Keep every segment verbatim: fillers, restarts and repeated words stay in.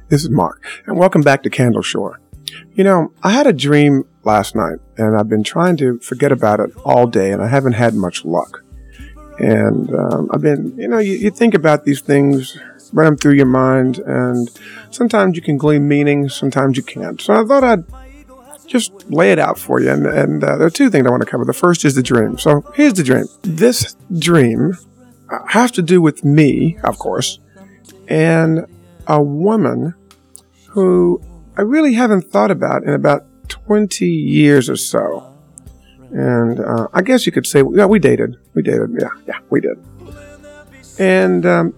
This is Mark, and welcome back to Candle Shore. You know, I had a dream last night, and I've been trying to forget about it all day, and I haven't had much luck. And um, I've been, you know, you, you think about these things, run them through your mind, and sometimes you can glean meaning, sometimes you can't. So I thought I'd just lay it out for you, and, and uh, there are two things I want to cover. The first is the dream. So here's the dream. This dream has to do with me, of course, and a woman who I really haven't thought about in about twenty years or so. And uh, I guess you could say, yeah, we dated. We dated. Yeah, yeah, we did. And um,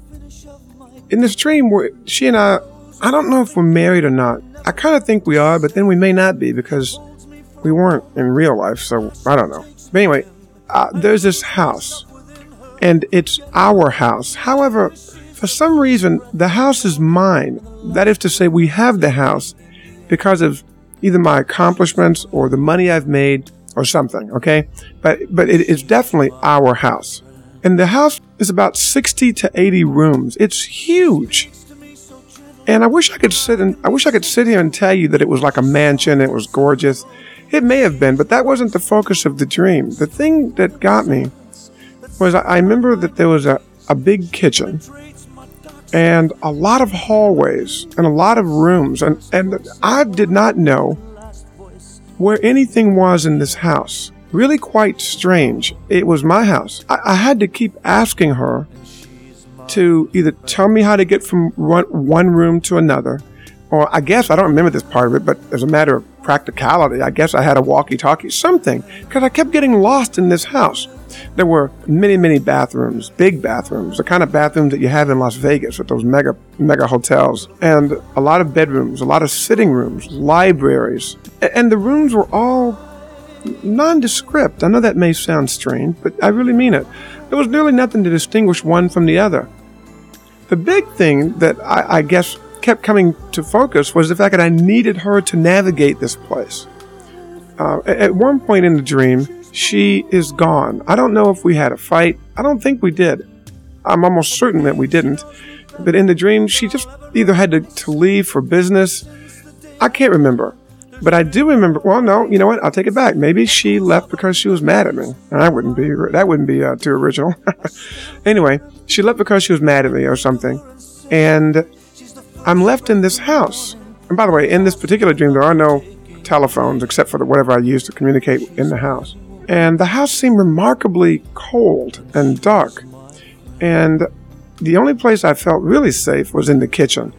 in this dream, we're, she and I, I don't know if we're married or not. I kind of think we are, but then we may not be because we weren't in real life. So I don't know. But anyway, uh, there's this house, and it's our house. However, for some reason, the house is mine. That is to say, we have the house because of either my accomplishments or the money I've made or something, okay? But but it is definitely our house. And the house is about sixty to eighty rooms. It's huge. And I wish I could sit and I wish I could sit here and tell you that it was like a mansion, it was gorgeous. It may have been, but that wasn't the focus of the dream. The thing that got me was I, I remember that there was a, a big kitchen and a lot of hallways and a lot of rooms. And, and I did not know where anything was in this house. Really quite strange. It was my house. I, I had to keep asking her to either tell me how to get from one, one room to another, or I guess, I don't remember this part of it, but as a matter of practicality, I guess I had a walkie-talkie, something, because I kept getting lost in this house. There were many, many bathrooms, big bathrooms, the kind of bathrooms that you have in Las Vegas at those mega, mega hotels, and a lot of bedrooms, a lot of sitting rooms, libraries, and the rooms were all nondescript. I know that may sound strange, but I really mean it. There was nearly nothing to distinguish one from the other. The big thing that I, I guess kept coming to focus was the fact that I needed her to navigate this place. Uh, at one point in the dream, she is gone. I don't know if we had a fight. I don't think we did. I'm almost certain that we didn't. But in the dream, she just either had to, to leave for business. I can't remember. But I do remember, well, no, you know what? I'll take it back. Maybe she left because she was mad at me. I wouldn't be, that wouldn't be uh, too original. Anyway, she left because she was mad at me or something. And I'm left in this house. And by the way, in this particular dream, there are no telephones except for the, whatever I used to communicate in the house. And the house seemed remarkably cold and dark. And the only place I felt really safe was in the kitchen.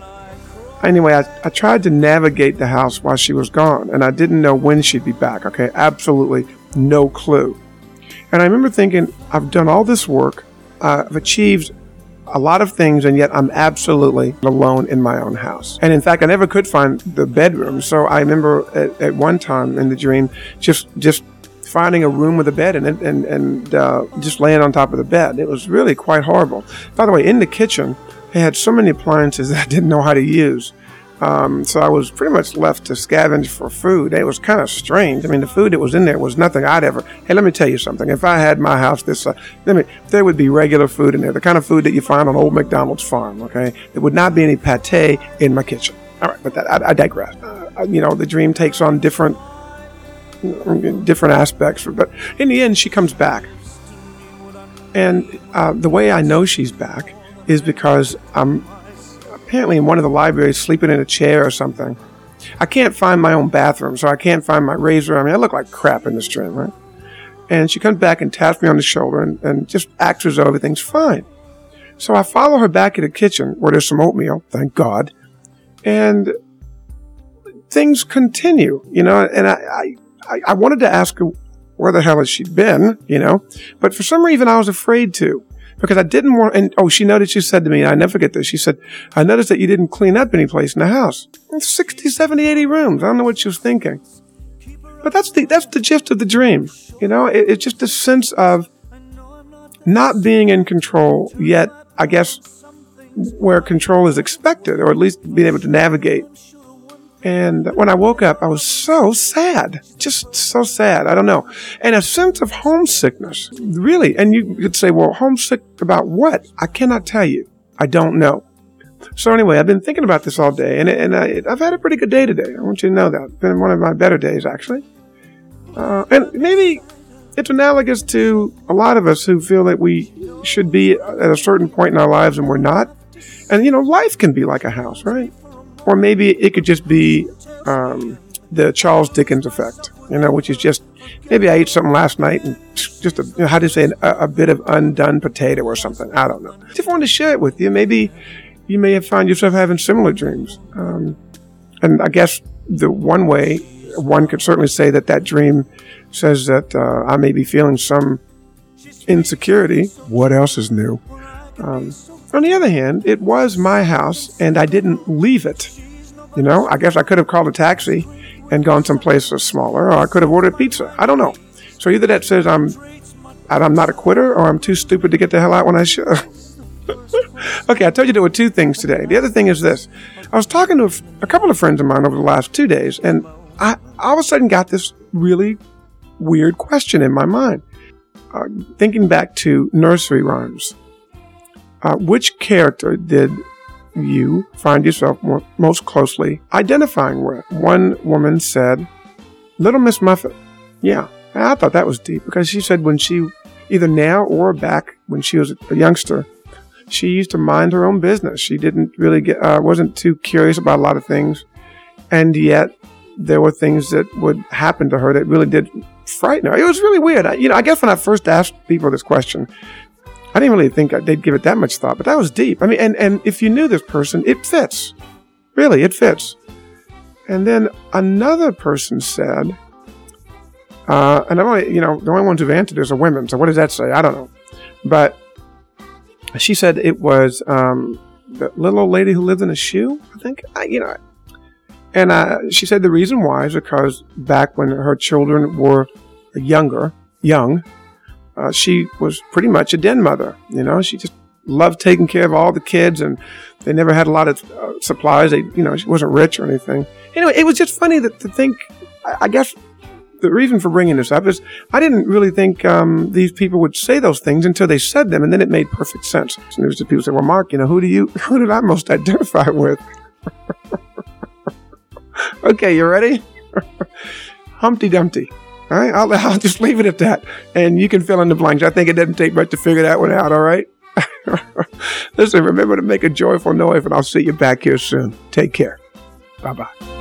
Anyway, I, I tried to navigate the house while she was gone, and I didn't know when she'd be back, okay? Absolutely no clue. And I remember thinking, I've done all this work, uh, I've achieved a lot of things, and yet I'm absolutely alone in my own house. And in fact, I never could find the bedroom, so I remember at, at one time in the dream just just finding a room with a bed in it and, and uh, just laying on top of the bed. It was really quite horrible. By the way, in the kitchen, they had so many appliances that I didn't know how to use. Um, so I was pretty much left to scavenge for food. It was kind of strange. I mean, the food that was in there was nothing I'd ever... Hey, let me tell you something. If I had my house this... Uh, let me, there would be regular food in there, the kind of food that you find on Old McDonald's farm, okay? There would not be any pate in my kitchen. All right, but that, I, I digress. Uh, you know, the dream takes on different... different aspects, but in the end she comes back, and uh, the way I know she's back is because I'm apparently in one of the libraries sleeping in a chair or something. I can't find my own bathroom, so I can't find my razor. I mean, I look like crap in this dream, right? And she comes back and taps me on the shoulder and, and just acts as though everything's fine. So I follow her back to the kitchen where there's some oatmeal, thank God, and things continue, you know, and I, I I, I wanted to ask her where the hell has she been, you know, but for some reason I was afraid to, because I didn't want, and oh, she noticed, she said to me, and I never forget this, she said, I noticed that you didn't clean up any place in the house. It's sixty, seventy, eighty rooms. I don't know what she was thinking. But that's the, that's the gist of the dream. You know, it, it's just a sense of not being in control, yet I guess where control is expected, or at least being able to navigate. And when I woke up, I was so sad, just so sad. I don't know. And a sense of homesickness, really. And you could say, well, homesick about what? I cannot tell you. I don't know. So anyway, I've been thinking about this all day, and, and I, I've had a pretty good day today. I want you to know that. It's been one of my better days, actually. Uh, and maybe it's analogous to a lot of us who feel that we should be at a certain point in our lives and we're not. And, you know, life can be like a house, right? Or maybe it could just be um, the Charles Dickens effect, you know, which is just, maybe I ate something last night and just, a, you know, how do you say, an, a, a bit of undone potato or something. I don't know. Just wanted to share it with you. Maybe you may have found yourself having similar dreams. Um, and I guess the one way, one could certainly say that that dream says that uh, I may be feeling some insecurity. What else is new? Um, on the other hand, it was my house, and I didn't leave it. You know, I guess I could have called a taxi and gone someplace smaller, or I could have ordered pizza. I don't know. So either that says I'm I'm not a quitter, or I'm too stupid to get the hell out when I should. Okay, I told you there were two things today. The other thing is this. I was talking to a, a couple of friends of mine over the last two days, and I all of a sudden got this really weird question in my mind. Uh, thinking back to nursery rhymes. Uh, which character did you find yourself more, most closely identifying with? One woman said, Little Miss Muffet. Yeah, I thought that was deep, because she said when she, either now or back when she was a youngster, she used to mind her own business. She didn't really get, uh, wasn't too curious about a lot of things. And yet there were things that would happen to her that really did frighten her. It was really weird. I, you know, I guess when I first asked people this question, I didn't really think they'd give it that much thought, but that was deep. I mean, and, and if you knew this person, it fits. Really, it fits. And then another person said, uh, and I'm only, you know, the only ones who've answered this are women, so what does that say? I don't know. But she said it was um, the little old lady who lived in a shoe, I think. I, you know, and uh, she said the reason why is because back when her children were younger, young, uh, she was pretty much a den mother. You know, she just loved taking care of all the kids, and they never had a lot of uh, supplies. They, you know, she wasn't rich or anything. Anyway, it was just funny that, to think, I, I guess the reason for bringing this up is I didn't really think um, these people would say those things until they said them, and then it made perfect sense. And there was the people say, well, Mark, you know, who do you, who did I most identify with? Okay, you ready? Humpty Dumpty. All right, I'll, I'll just leave it at that, and you can fill in the blanks. I think it doesn't take much to figure that one out, all right? Listen, remember to make a joyful noise, and I'll see you back here soon. Take care. Bye-bye.